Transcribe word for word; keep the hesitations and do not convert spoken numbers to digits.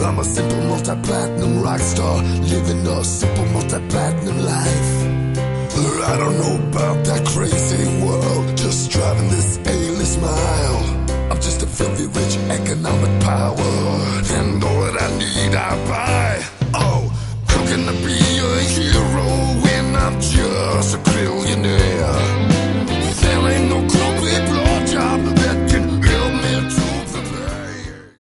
I'm a simple multi-platinum rock star, living a simple multi-platinum life. I don't know about that crazy world, just driving this A-list mile. I'm just a filthy rich economic power, and all that I need I buy. Oh, how can I be a hero when I'm just a pill?